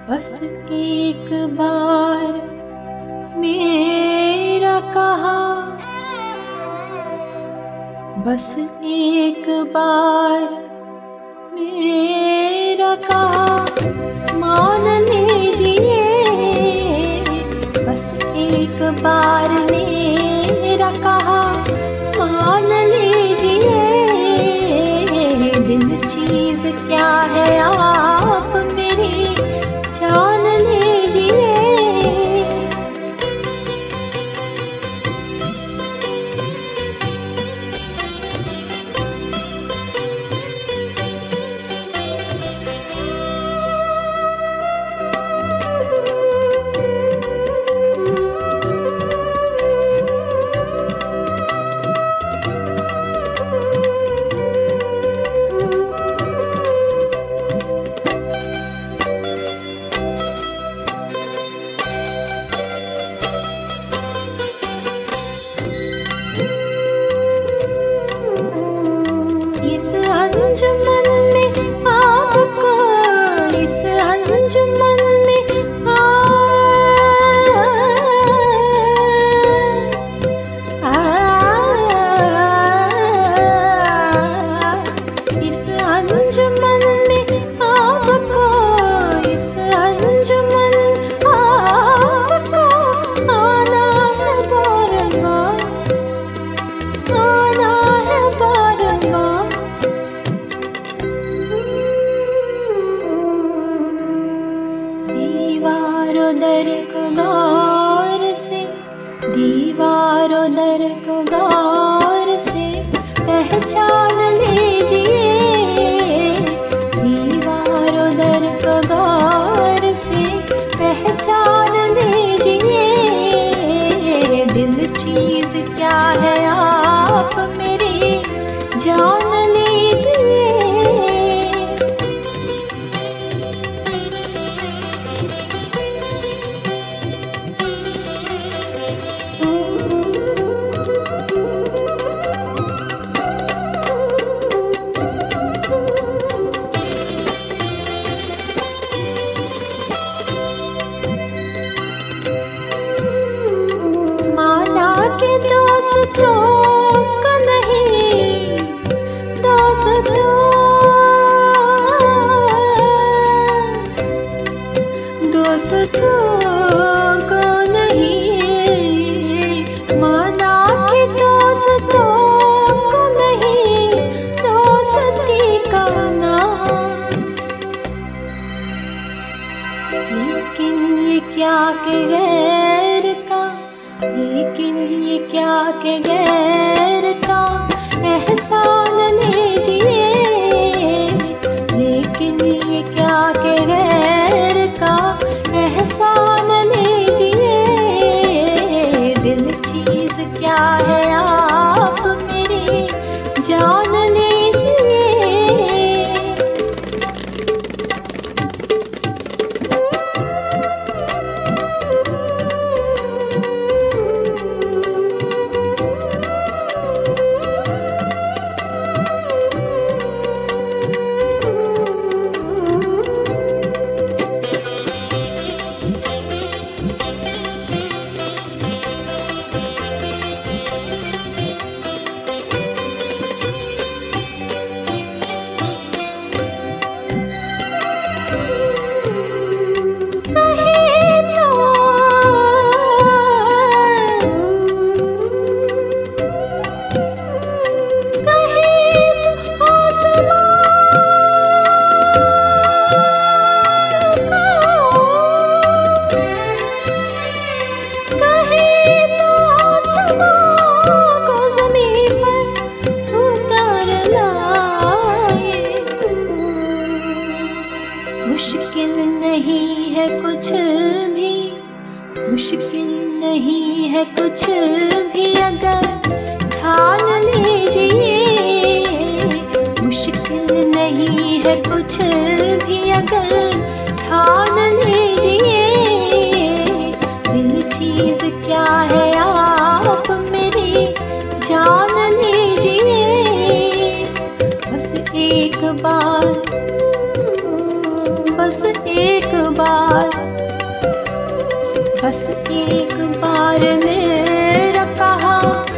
बस एक बार मेरा कहा, बस एक बार मेरा कहा मान लीजिए, बस एक बार मेरा कहा मान लीजिए। दिल चीज क्या है आप मेरी जान लीजिए। अंजुमन में आपको, इस अंजुमन में इस अंजुमन में आपको, इस अंजुमन आपको आना है बारंबार, आना है बारंबार। दीवारों दर को गौर से, दीवारों दर को गौर से पहचान लीजिए, दीवारों दर को गौर से पहचान लीजिए। दिल चीज क्या है आप मेरी जान लीजिए। के दोस्तों का नहीं, दोस्तों को नहीं, माना के दोस्तों को नहीं, दोस्ती का नाम। लेकिन ये क्या के गैर का, लेकिन ये क्या के गैर का एहसान लीजिए, लेकिन ये क्या के गैर का एहसान लीजिए। दिल चीज क्या है आप मेरी जान लीजिए। मुश्किल नहीं है कुछ भी, मुश्किल नहीं है कुछ भी अगर ठान लीजिए, मुश्किल नहीं है कुछ भी अगर ठान लीजिए। दिल चीज क्या है आप मेरी जान लीजिए। बस एक बार, बस एक बार एक बार मेरा कहा